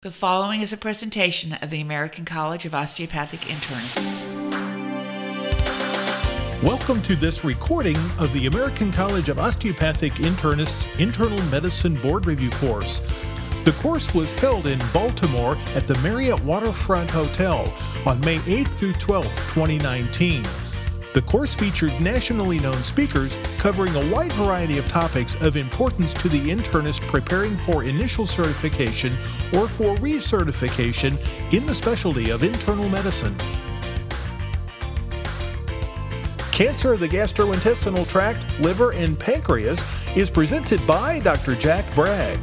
The following is a presentation of the American College of Osteopathic Internists. Welcome to this recording of the American College of Osteopathic Internists Internal Medicine Board Review course. The course was held in Baltimore at the Marriott Waterfront Hotel on May 8th through 12th, 2019. The course featured nationally known speakers covering a wide variety of topics of importance to the internist preparing for initial certification or for recertification in the specialty of internal medicine. Cancer of the gastrointestinal tract, liver, and pancreas is presented by Dr. Jack Bragg.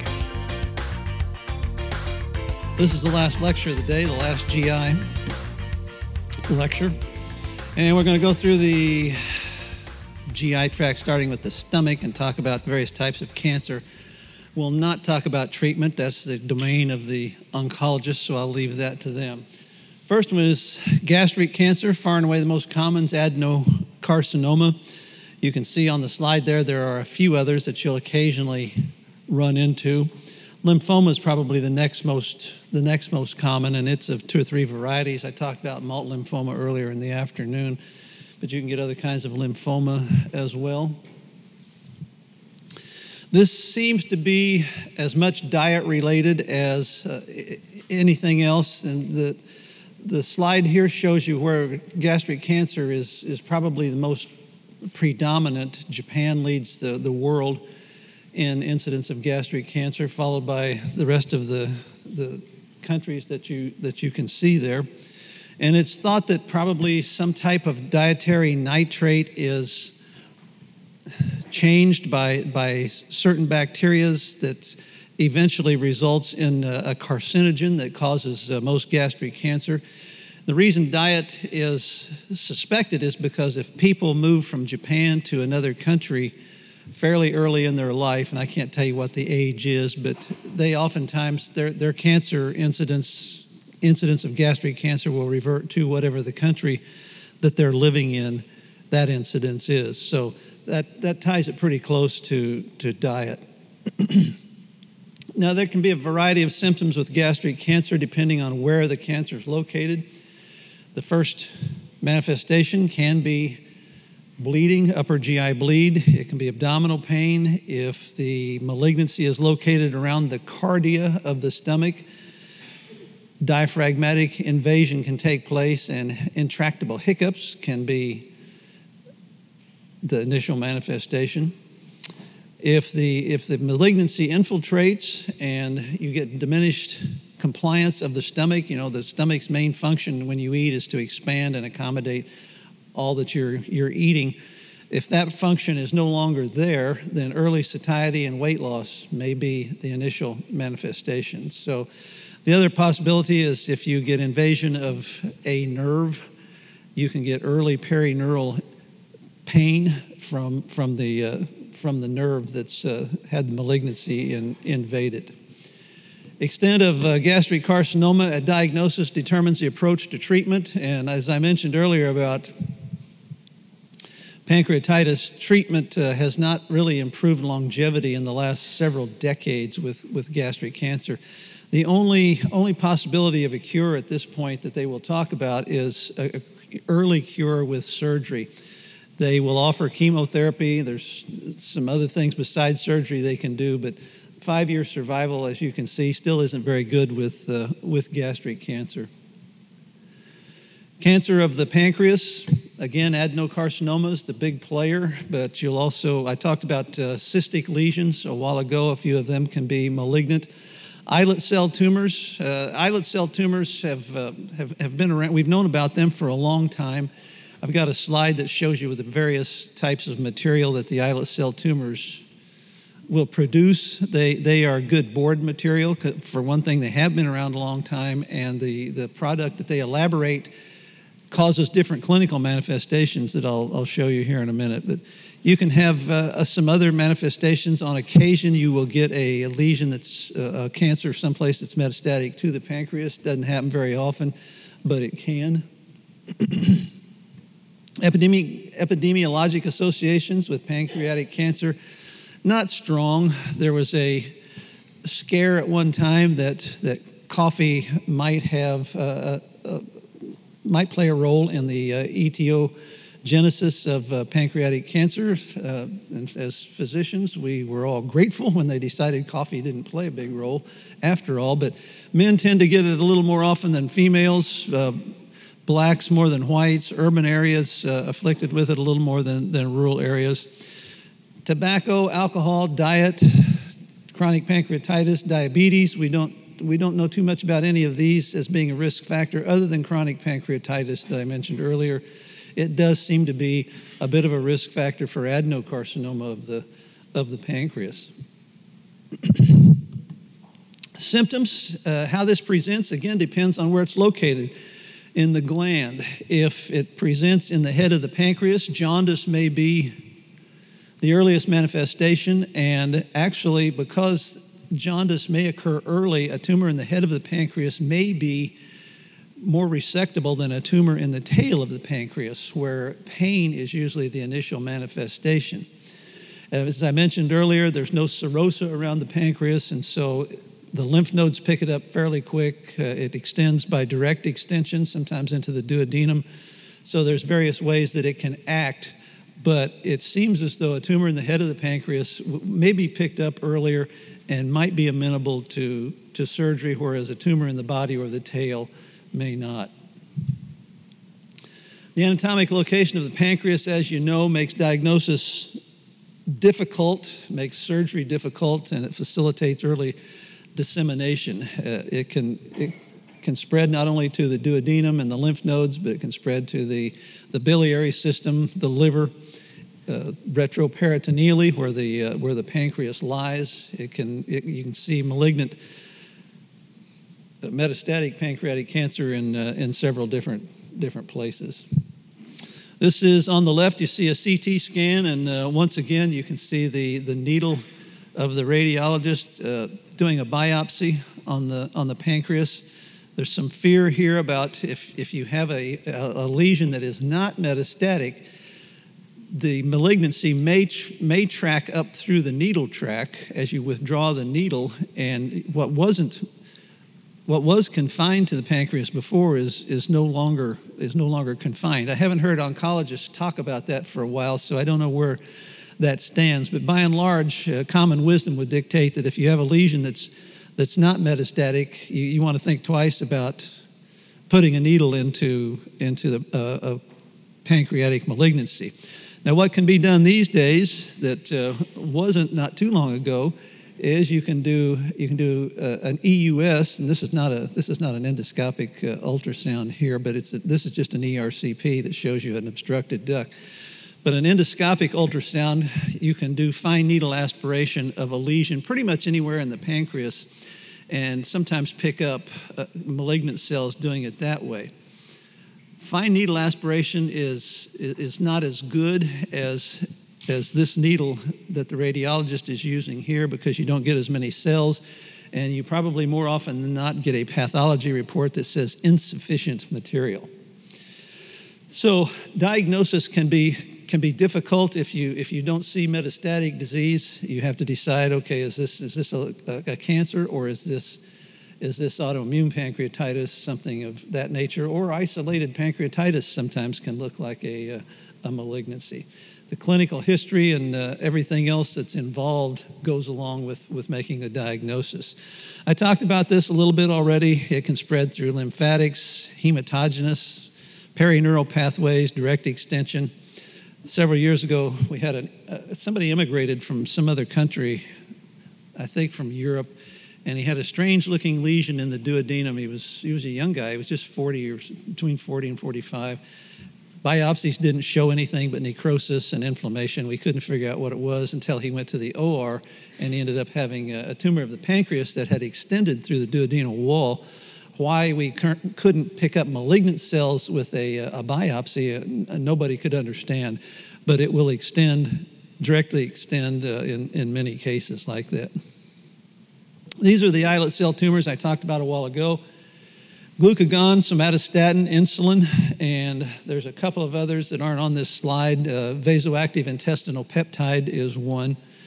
This is the last lecture of the day, the last GI lecture. And we're going to go through the GI tract, starting with the stomach, and talk about various types of cancer. We'll not talk about treatment. That's the domain of the oncologist, so I'll leave that to them. First one is gastric cancer, far and away the most common is adenocarcinoma. You can see on the slide there are a few others that you'll occasionally run into. Lymphoma is probably the next most common, and it's of 2 or 3 varieties. I talked about multiple lymphoma earlier in the afternoon, but you can get other kinds of lymphoma as well. This seems to be as much diet related as anything else, and the slide here shows you where gastric cancer is probably the most predominant. Japan leads the world in incidence of gastric cancer, followed by the rest of the countries that you can see there. And it's thought that probably some type of dietary nitrate is changed by certain bacteria that eventually results in a carcinogen that causes most gastric cancer. The reason diet is suspected is because if people move from Japan to another country fairly early in their life, and I can't tell you what the age is, but they oftentimes, their cancer incidence of gastric cancer will revert to whatever the country that they're living in that incidence is. So that ties it pretty close to diet. Now, there can be a variety of symptoms with gastric cancer depending on where the cancer is located. The first manifestation can be bleeding, upper GI bleed. It can be abdominal pain. If the malignancy is located around the cardia of the stomach, diaphragmatic invasion can take place, and intractable hiccups can be the initial manifestation. If the malignancy infiltrates and you get diminished compliance of the stomach, the stomach's main function when you eat is to expand and accommodate all that you're eating. If that function is no longer there, then early satiety and weight loss may be the initial manifestations. So the other possibility is if you get invasion of a nerve, you can get early perineural pain from the nerve that's had the malignancy invaded. Extent of gastric carcinoma at diagnosis determines the approach to treatment. And as I mentioned earlier about pancreatitis, treatment has not really improved longevity in the last several decades with gastric cancer. The only possibility of a cure at this point that they will talk about is an early cure with surgery. They will offer chemotherapy. There's some other things besides surgery they can do, but 5-year survival, as you can see, still isn't very good with gastric cancer. Cancer of the pancreas, again, adenocarcinoma is the big player, but I talked about cystic lesions a while ago. A few of them can be malignant. Islet cell tumors. Islet cell tumors have been around. We've known about them for a long time. I've got a slide that shows you the various types of material that the islet cell tumors will produce. They are good board material. For one thing, they have been around a long time, and the product that they elaborate causes different clinical manifestations that I'll show you here in a minute. But you can have some other manifestations. On occasion, you will get a lesion that's a cancer someplace that's metastatic to the pancreas. Doesn't happen very often, but it can. Epidemiologic associations with pancreatic cancer, not strong. There was a scare at one time that coffee might play a role in the etiologenesis of pancreatic cancer. And as physicians, we were all grateful when they decided coffee didn't play a big role after all. But men tend to get it a little more often than females. Blacks more than whites. Urban areas afflicted with it a little more than rural areas. Tobacco, alcohol, diet, chronic pancreatitis, diabetes. We don't know too much about any of these as being a risk factor other than chronic pancreatitis that I mentioned earlier. It does seem to be a bit of a risk factor for adenocarcinoma of the pancreas. Symptoms, how this presents, again, depends on where it's located in the gland. If it presents in the head of the pancreas, jaundice may be the earliest manifestation, and actually, because jaundice may occur early, a tumor in the head of the pancreas may be more resectable than a tumor in the tail of the pancreas, where pain is usually the initial manifestation. As I mentioned earlier, there's no serosa around the pancreas, and so the lymph nodes pick it up fairly quick. It extends by direct extension, sometimes into the duodenum. So there's various ways that it can act, but it seems as though a tumor in the head of the pancreas may be picked up earlier and might be amenable to surgery, whereas a tumor in the body or the tail may not. The anatomic location of the pancreas, as you know, makes diagnosis difficult, makes surgery difficult, and it facilitates early dissemination. It can spread not only to the duodenum and the lymph nodes, but it can spread to the biliary system, the liver, retroperitoneally, where the pancreas lies. You can see malignant metastatic pancreatic cancer in several different places. This is on the left. You see a CT scan, and once again you can see the needle of the radiologist doing a biopsy on the pancreas. There's some fear here about if you have a lesion that is not metastatic, the malignancy may track up through the needle track as you withdraw the needle, and what was confined to the pancreas before is no longer confined. I haven't heard oncologists talk about that for a while, so I don't know where that stands. But by and large, common wisdom would dictate that if you have a lesion that's not metastatic, you want to think twice about putting a needle into a pancreatic malignancy. Now, what can be done these days that wasn't not too long ago is you can do an EUS, and this is not an endoscopic ultrasound here, but this is just an ERCP that shows you an obstructed duct. But an endoscopic ultrasound, you can do fine needle aspiration of a lesion pretty much anywhere in the pancreas, and sometimes pick up malignant cells doing it that way. Fine needle aspiration is not as good as this needle that the radiologist is using here, because you don't get as many cells, and you probably more often than not get a pathology report that says insufficient material. So diagnosis can be difficult if you don't see metastatic disease. You have to decide, okay, is this a cancer, or is this autoimmune pancreatitis, something of that nature, or isolated pancreatitis sometimes can look like a malignancy. The clinical history and everything else that's involved goes along with making the diagnosis. I talked about this a little bit already. It can spread through lymphatics, hematogenous, perineural pathways, direct extension. Several years ago, we had somebody immigrated from some other country, I think from Europe, and he had a strange-looking lesion in the duodenum. He was a young guy. He was just 40 or between 40 and 45. Biopsies didn't show anything but necrosis and inflammation. We couldn't figure out what it was until he went to the OR, and he ended up having a tumor of the pancreas that had extended through the duodenal wall. Why we couldn't pick up malignant cells with a biopsy, nobody could understand, but it will directly extend in many cases like that. These are the islet cell tumors I talked about a while ago. Glucagon, somatostatin, insulin, and there's a couple of others that aren't on this slide. Vasoactive intestinal peptide is one.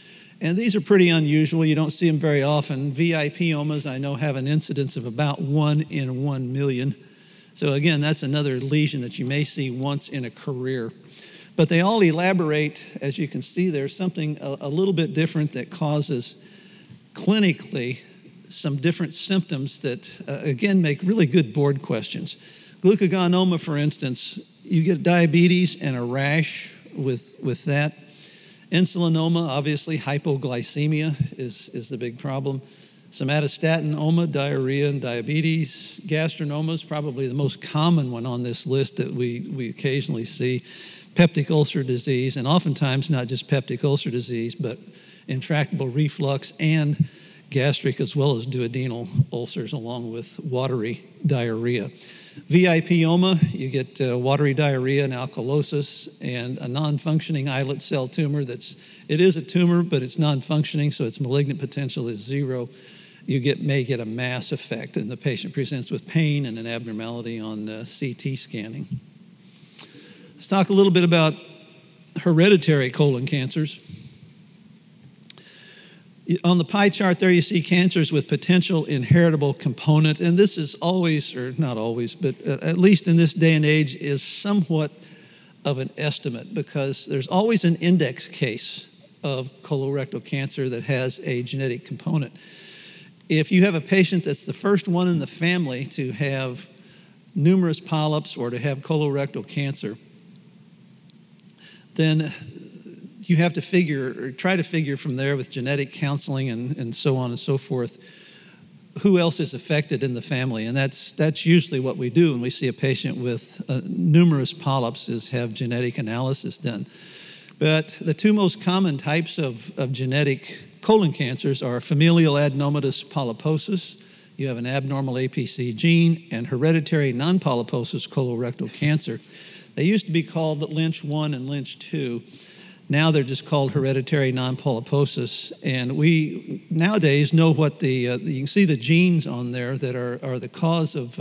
And these are pretty unusual. You don't see them very often. VIPomas, I know, have an incidence of about 1 in 1 million. So again, that's another lesion that you may see once in a career. But they all elaborate, as you can see there, something a little bit different that causes clinically some different symptoms that, again, make really good board questions. Glucagonoma, for instance, you get diabetes and a rash with that. Insulinoma, obviously, hypoglycemia is the big problem. Somatostatinoma, diarrhea and diabetes. Gastronoma is probably the most common one on this list that we occasionally see. Peptic ulcer disease, and oftentimes not just peptic ulcer disease, but intractable reflux and gastric as well as duodenal ulcers, along with watery diarrhea. VIPoma, you get watery diarrhea and alkalosis, and a non-functioning islet cell tumor. It is a tumor, but it's non-functioning, so its malignant potential is 0. You may get a mass effect, and the patient presents with pain and an abnormality on CT scanning. Let's talk a little bit about hereditary colon cancers. On the pie chart there, you see cancers with potential inheritable component, and this is always, or not always, but at least in this day and age, is somewhat of an estimate because there's always an index case of colorectal cancer that has a genetic component. If you have a patient that's the first one in the family to have numerous polyps or to have colorectal cancer, then you have to figure, or try to figure from there with genetic counseling and so on and so forth, who else is affected in the family. And that's usually what we do when we see a patient with numerous polyps, is have genetic analysis done. But the two most common types of genetic colon cancers are familial adenomatous polyposis. You have an abnormal APC gene, and hereditary non-polyposis colorectal cancer. They used to be called Lynch 1 and Lynch 2. Now they're just called hereditary non-polyposis, and we nowadays know what you can see the genes on there that are the cause of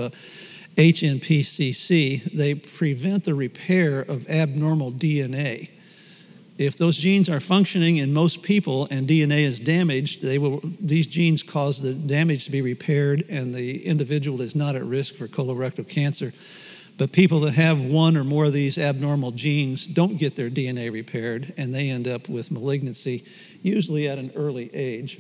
HNPCC. They prevent the repair of abnormal DNA. If those genes are functioning in most people and DNA is damaged, these genes cause the damage to be repaired, and the individual is not at risk for colorectal cancer. But people that have one or more of these abnormal genes don't get their DNA repaired, and they end up with malignancy, usually at an early age.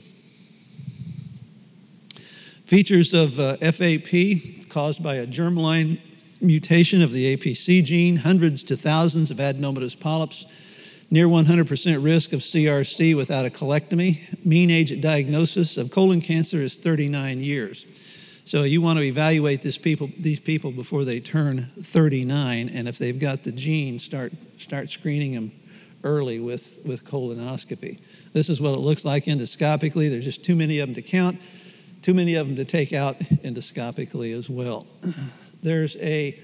Features of FAP caused by a germline mutation of the APC gene, hundreds to thousands of adenomatous polyps, near 100% risk of CRC without a colectomy. Mean age at diagnosis of colon cancer is 39 years. So you want to evaluate these people before they turn 39, and if they've got the gene, start screening them early with colonoscopy. This is what it looks like endoscopically. There's just too many of them to count, too many of them to take out endoscopically as well. Let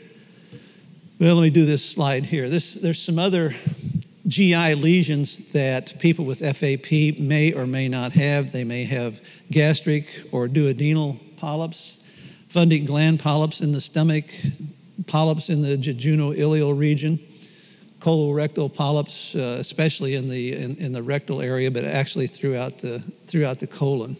me do this slide here. There's some other GI lesions that people with FAP may or may not have. They may have gastric or duodenal polyps, funding gland polyps in the stomach, polyps in the jejunal-ileal region, colorectal polyps, especially in the rectal area, but actually throughout the colon.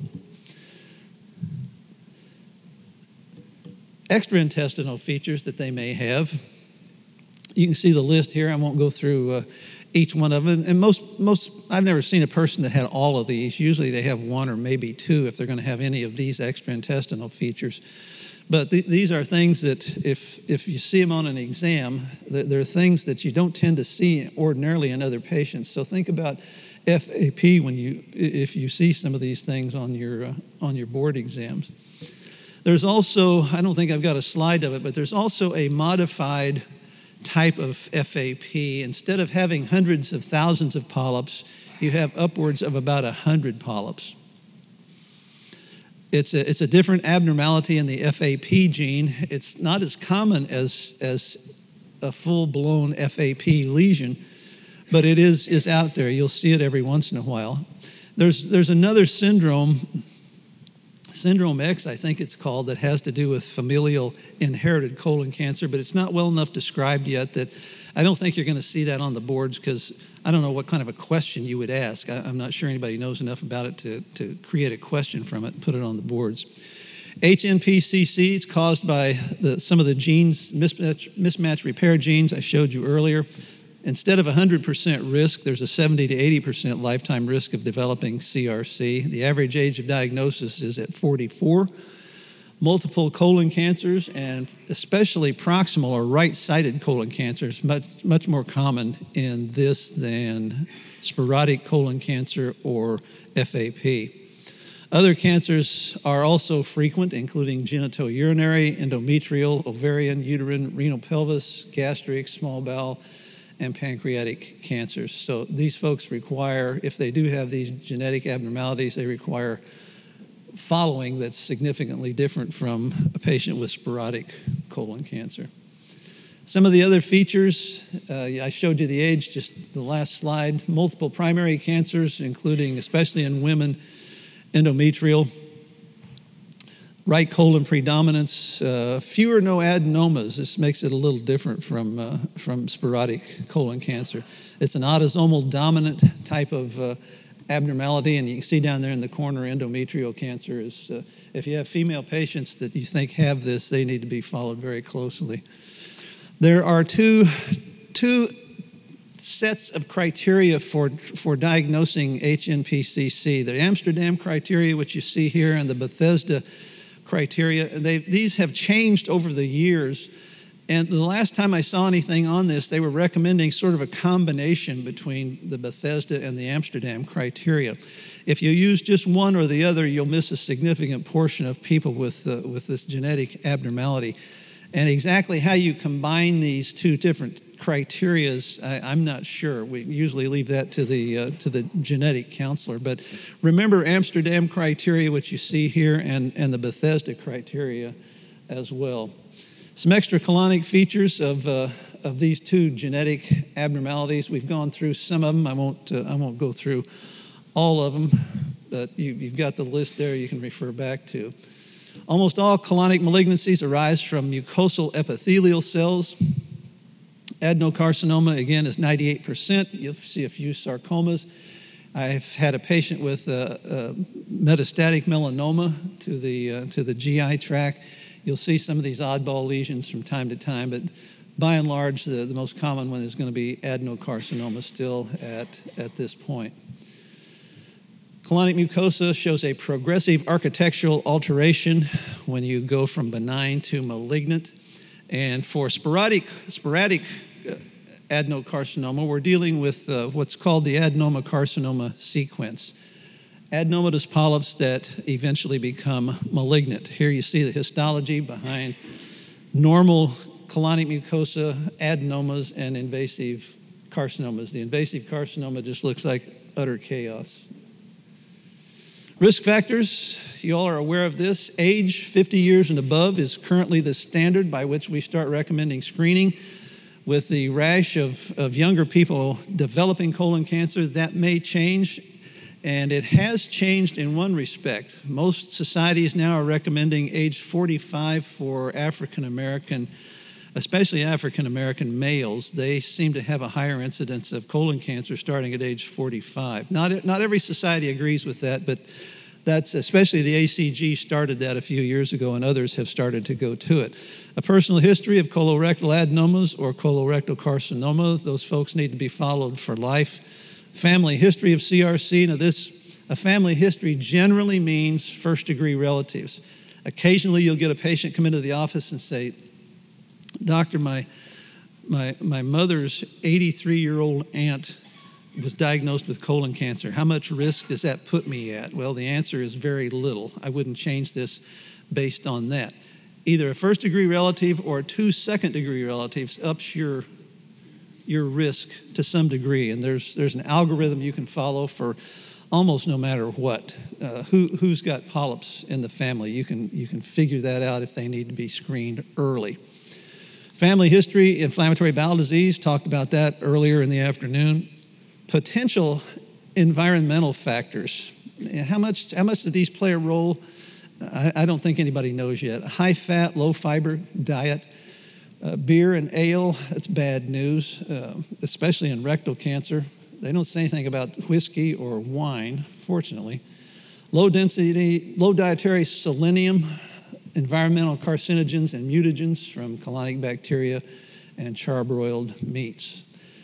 Extraintestinal features that they may have. You can see the list here. I won't go through each one of them. And most, I've never seen a person that had all of these. Usually they have one or maybe two if they're going to have any of these extraintestinal features. But these are things that if you see them on an exam, they're things that you don't tend to see ordinarily in other patients. So think about FAP if you see some of these things on your board exams. There's also, I don't think I've got a slide of it, but there's also a modified type of FAP. Instead of having hundreds of thousands of polyps, you have upwards of about 100 polyps. It's a different abnormality in the FAP gene. It's not as common as a full-blown FAP lesion, but it is out there. You'll see it every once in a while. There's another syndrome Syndrome X, I think it's called, that has to do with familial inherited colon cancer, but it's not well enough described yet that I don't think you're going to see that on the boards, because I don't know what kind of a question you would ask. I'm not sure anybody knows enough about it to create a question from it and put it on the boards. HNPCC is caused by some of the genes, mismatch repair genes I showed you earlier. Instead of 100% risk, there's a 70 to 80% lifetime risk of developing CRC. The average age of diagnosis is at 44. Multiple colon cancers, and especially proximal or right-sided colon cancers, much more common in this than sporadic colon cancer or FAP. Other cancers are also frequent, including genitourinary, endometrial, ovarian, uterine, renal pelvis, gastric, small bowel, and pancreatic cancers. So these folks require, if they do have these genetic abnormalities, they require following that's significantly different from a patient with sporadic colon cancer. Some of the other features, I showed you the age, just the last slide. Multiple primary cancers, including, especially in women, endometrial, right colon predominance, fewer no adenomas. This makes it a little different from sporadic colon cancer. It's an autosomal dominant type of abnormality, and you can see down there in the corner, endometrial cancer is, if you have female patients that you think have this, they need to be followed very closely. There are two sets of criteria for diagnosing HNPCC. The Amsterdam criteria, which you see here, and the Bethesda criteria. These have changed over the years. And the last time I saw anything on this, they were recommending sort of a combination between the Bethesda and the Amsterdam criteria. If you use just one or the other, you'll miss a significant portion of people with this genetic abnormality. And exactly how you combine these two different criterias, I'm not sure. We usually leave that to the genetic counselor. But remember Amsterdam criteria, which you see here, and the Bethesda criteria as well. Some extracolonic features of these two genetic abnormalities. We've gone through some of them. I won't go through all of them, but you've got the list there you can refer back to. Almost all colonic malignancies arise from mucosal epithelial cells. Adenocarcinoma, again, is 98%. You'll see a few sarcomas. I've had a patient with metastatic melanoma to the GI tract. You'll see some of these oddball lesions from time to time, but by and large, the most common one is going to be adenocarcinoma still at this point. Colonic mucosa shows a progressive architectural alteration when you go from benign to malignant. And for sporadic adenocarcinoma, we're dealing with what's called the adenoma-carcinoma sequence. Adenomatous polyps that eventually become malignant. Here you see the histology behind normal colonic mucosa, adenomas, and invasive carcinomas. The invasive carcinoma just looks like utter chaos. Risk factors, you all are aware of this. Age 50 years and above is currently the standard by which we start recommending screening. With the rash of younger people developing colon cancer, that may change, and it has changed in one respect. Most societies now are recommending age 45 for African American, especially African American males. They seem to have a higher incidence of colon cancer starting at age 45. Not every society agrees with that, but that's, especially the ACG started that a few years ago, and others have started to go to it. A personal history of colorectal adenomas or colorectal carcinoma, those folks need to be followed for life. Family history of CRC. Now a family history generally means first-degree relatives. Occasionally you'll get a patient come into the office and say, "Doctor, my mother's 83-year-old aunt was diagnosed with colon cancer. How much risk does that put me at?" Well, the answer is very little. I wouldn't change this based on that. Either a first-degree relative or two second-degree relatives ups your risk to some degree, and there's an algorithm you can follow for almost no matter what. Who's got polyps in the family? You can figure that out if they need to be screened early. Family history, inflammatory bowel disease, talked about that earlier in the afternoon. Potential environmental factors. How much do these play a role? I don't think anybody knows yet. High fat, low fiber diet, beer and ale, that's bad news, especially in rectal cancer. They don't say anything about whiskey or wine, fortunately. Low dietary selenium, environmental carcinogens and mutagens from colonic bacteria, and charbroiled meats.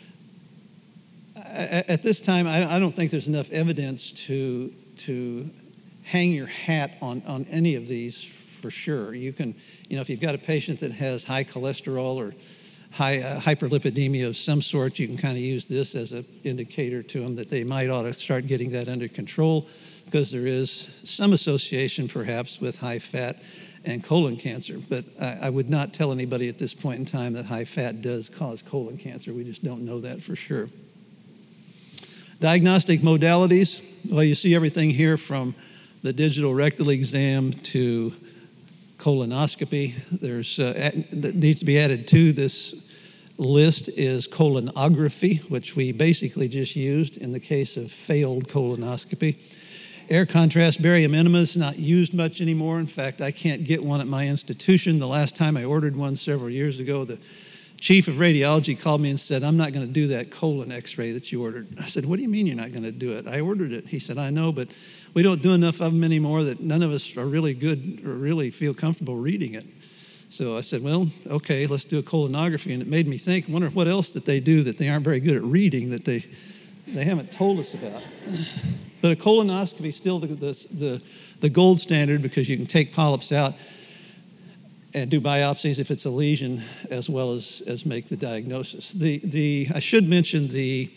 At this time, I don't think there's enough evidence to hang your hat on any of these for sure. You can, if you've got a patient that has high cholesterol or high hyperlipidemia of some sort, you can kind of use this as an indicator to them that they might ought to start getting that under control, because there is some association perhaps with high fat and colon cancer. But I would not tell anybody at this point in time that high fat does cause colon cancer. We just don't know that for sure. Diagnostic modalities, well, you see everything here from the digital rectal exam to colonoscopy. That needs to be added to this list is colonography, which we basically just used in the case of failed colonoscopy. Air contrast barium enema is not used much anymore. In fact, I can't get one at my institution. The last time I ordered one several years ago, the chief of radiology called me and said, "I'm not going to do that colon x-ray that you ordered." I said, "What do you mean you're not going to do it? I ordered it." He said, "I know, but we don't do enough of them anymore that none of us are really good or really feel comfortable reading it." So I said, "Well, okay, let's do a colonography." And it made me think, I wonder what else that they do that they aren't very good at reading that they haven't told us about. But a colonoscopy is still the gold standard, because you can take polyps out and do biopsies if it's a lesion, as well as make the diagnosis. I should mention the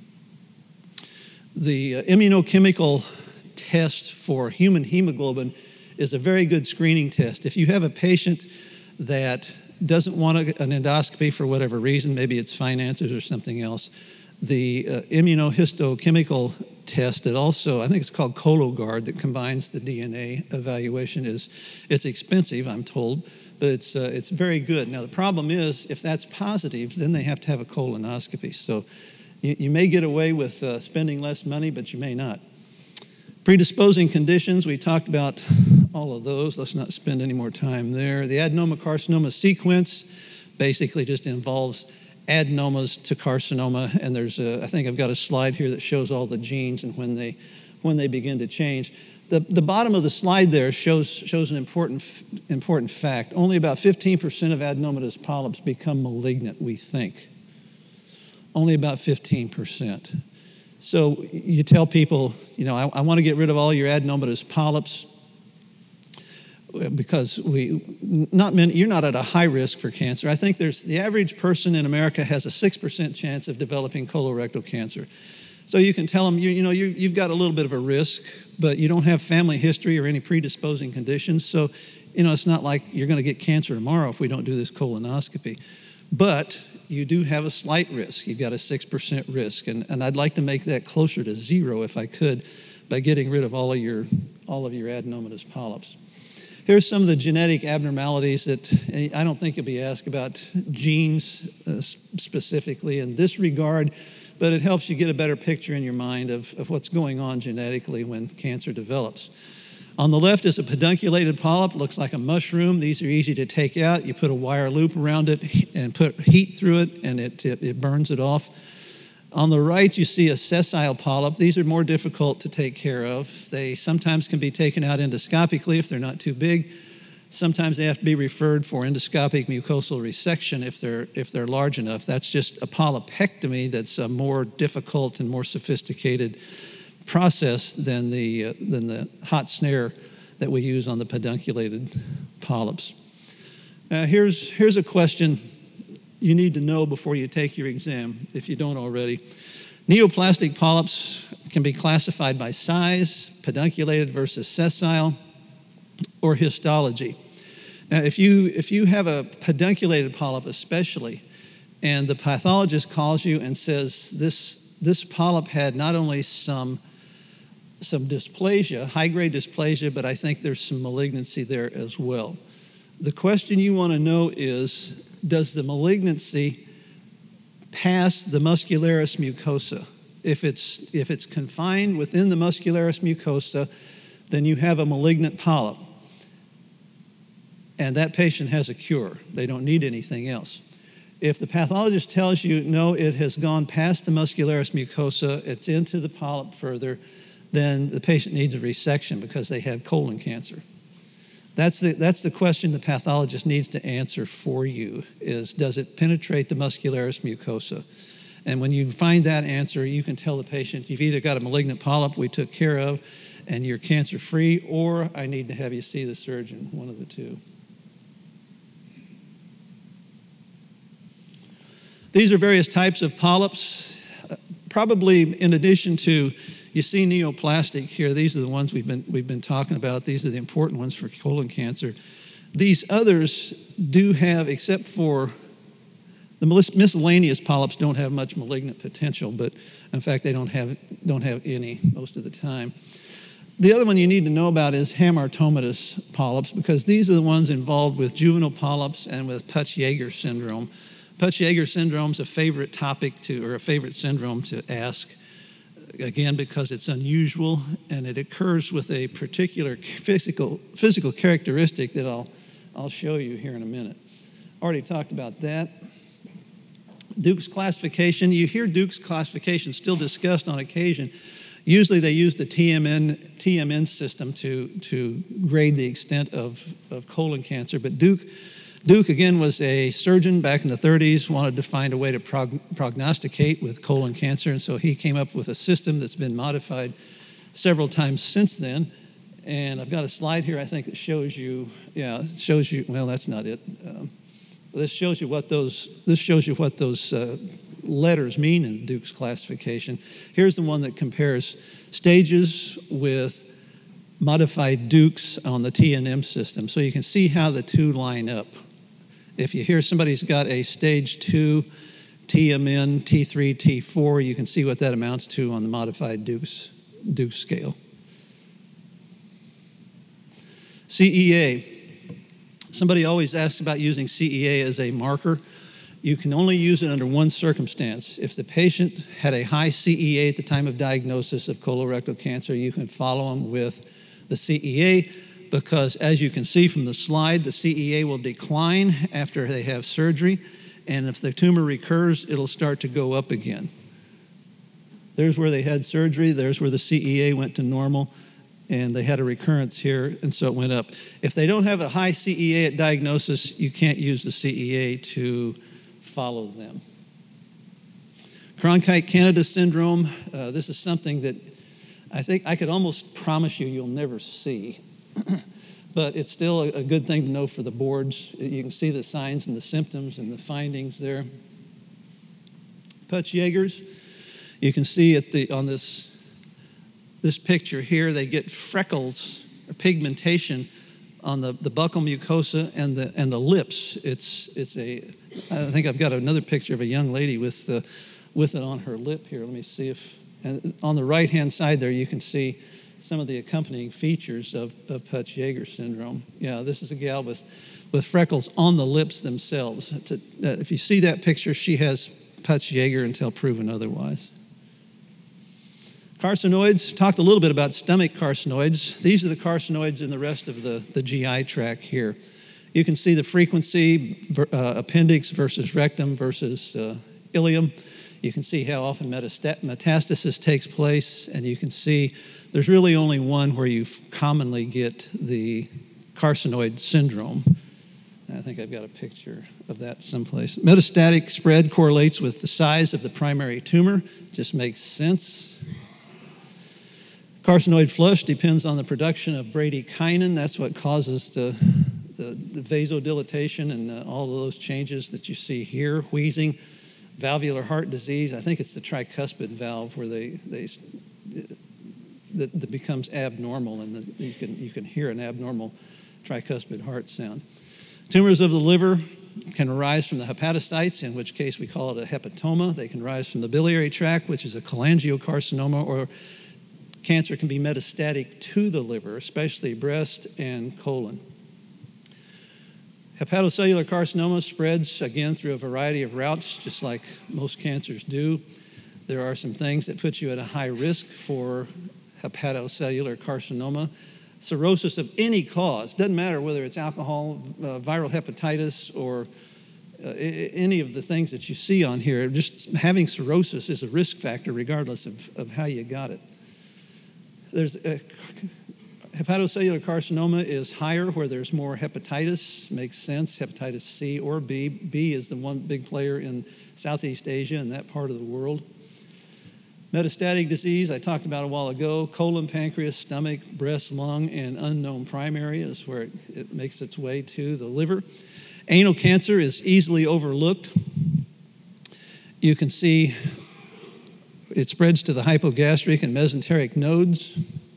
immunochemical test for human hemoglobin is a very good screening test. If you have a patient that doesn't want an endoscopy for whatever reason, maybe it's finances or something else, the immunohistochemical test that also, I think it's called Cologuard, that combines the DNA evaluation, it's expensive, I'm told, but it's very good. Now the problem is, if that's positive, then they have to have a colonoscopy. So you may get away with spending less money, but you may not. Predisposing conditions, we talked about all of those. Let's not spend any more time there. The adenoma-carcinoma sequence basically just involves adenomas to carcinoma, and I think I've got a slide here that shows all the genes and when they begin to change. The bottom of the slide there shows an important fact. Only about 15% of adenomatous polyps become malignant, we think. Only about 15%. So you tell people, I want to get rid of all your adenomatous polyps, because you're not at a high risk for cancer. I think the average person in America has a 6% chance of developing colorectal cancer. So you can tell them, you've got a little bit of a risk, but you don't have family history or any predisposing conditions. So, it's not like you're going to get cancer tomorrow if we don't do this colonoscopy. But you do have a slight risk. You've got a 6% risk. And I'd like to make that closer to zero if I could, by getting rid of all of your adenomatous polyps. Here's some of the genetic abnormalities that I don't think you'll be asked about genes specifically in this regard, but it helps you get a better picture in your mind of what's going on genetically when cancer develops. On the left is a pedunculated polyp, looks like a mushroom. These are easy to take out. You put a wire loop around it and put heat through it, and it burns it off. On the right, you see a sessile polyp. These are more difficult to take care of. They sometimes can be taken out endoscopically if they're not too big. Sometimes they have to be referred for endoscopic mucosal resection if they're large enough. That's just a polypectomy that's a more difficult and more sophisticated process than the hot snare that we use on the pedunculated polyps. Here's a question you need to know before you take your exam, if you don't already. Neoplastic polyps can be classified by size, pedunculated versus sessile, or histology. Now, if you have a pedunculated polyp especially, and the pathologist calls you and says this polyp had not only some dysplasia, high-grade dysplasia, but I think there's some malignancy there as well. The question you want to know is, does the malignancy pass the muscularis mucosa? If it's confined within the muscularis mucosa, then you have a malignant polyp. and that patient has a cure. They don't need anything else. If the pathologist tells you, no, it has gone past the muscularis mucosa, it's into the polyp further, then the patient needs a resection because they have colon cancer. That's the question the pathologist needs to answer for you, is does it penetrate the muscularis mucosa? And when you find that answer, you can tell the patient, you've either got a malignant polyp we took care of and you're cancer-free, or I need to have you see the surgeon, one of the two. These are various types of polyps. Probably in addition to, you see neoplastic here, these are the ones we've been talking about. These are the important ones for colon cancer. These others do have, except for the miscellaneous polyps, don't have much malignant potential, but in fact they don't have any most of the time. The other one you need to know about is hamartomatous polyps, because these are the ones involved with juvenile polyps and with Putz-Jaeger syndrome. Putz-Jaeger syndrome is a favorite topic or a favorite syndrome to ask, again, because it's unusual and it occurs with a particular physical characteristic that I'll show you here in a minute. Already talked about that. Duke's classification. You hear Duke's classification still discussed on occasion. Usually they use the TMN system to grade the extent of colon cancer, but Duke again was a surgeon back in the 30s, wanted to find a way to prognosticate with colon cancer, and so he came up with a system that's been modified several times since then. And I've got a slide here, I think, that shows you, well, that's not it. This shows you what those letters mean in Duke's classification. Here's the one that compares stages with modified Dukes on the TNM system. So you can see how the two line up. If you hear somebody's got a stage 2, TMN, T3, T4, you can see what that amounts to on the modified Duke scale. CEA. Somebody always asks about using CEA as a marker. You can only use it under one circumstance. If the patient had a high CEA at the time of diagnosis of colorectal cancer, you can follow them with the CEA, because as you can see from the slide, the CEA will decline after they have surgery, and if the tumor recurs, it'll start to go up again. There's where they had surgery, there's where the CEA went to normal, and they had a recurrence here, and so it went up. If they don't have a high CEA at diagnosis, you can't use the CEA to follow them. Cronkite-Candida syndrome, this is something that I think I could almost promise you'll never see, but it's still a good thing to know for the boards. You can see the signs and the symptoms and the findings there. Putz-Jaeger's, you can see on this picture here, they get freckles or pigmentation on the buccal mucosa and the lips. I think I've got another picture of a young lady with it on her lip here. Let me see if, and on the right-hand side there, you can see some of the accompanying features of Putz-Jaeger syndrome. Yeah, this is a gal with freckles on the lips themselves. If you see that picture, she has Putz-Jaeger until proven otherwise. Carcinoids, talked a little bit about stomach carcinoids. These are the carcinoids in the rest of the GI tract here. You can see the frequency, appendix versus rectum versus ileum. You can see how often metastasis takes place, and you can see there's really only one where you commonly get the carcinoid syndrome. I think I've got a picture of that someplace. Metastatic spread correlates with the size of the primary tumor. Just makes sense. Carcinoid flush depends on the production of bradykinin. That's what causes the vasodilatation and all of those changes that you see here. Wheezing, valvular heart disease. I think it's the tricuspid valve where that becomes abnormal, and you can hear an abnormal tricuspid heart sound. Tumors of the liver can arise from the hepatocytes, in which case we call it a hepatoma. They can rise from the biliary tract, which is a cholangiocarcinoma, or cancer can be metastatic to the liver, especially breast and colon. Hepatocellular carcinoma spreads, again, through a variety of routes, just like most cancers do. There are some things that put you at a high risk for hepatocellular carcinoma. cirrhosis of any cause, doesn't matter whether it's alcohol, viral hepatitis, or any of the things that you see on here, just having cirrhosis is a risk factor regardless of how you got it. There's hepatocellular carcinoma is higher where there's more hepatitis, makes sense, hepatitis C or B. B is the one big player in Southeast Asia and that part of the world. Metastatic disease, I talked about a while ago, colon, pancreas, stomach, breast, lung, and unknown primary is where it makes its way to the liver. Anal cancer is easily overlooked. You can see it spreads to the hypogastric and mesenteric nodes.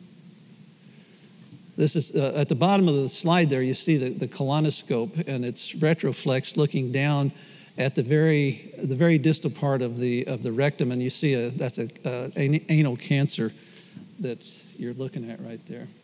This is at the bottom of the slide there, you see the colonoscope, and it's retroflex looking down at the very distal part of the rectum, and you see that's an anal cancer that you're looking at right there.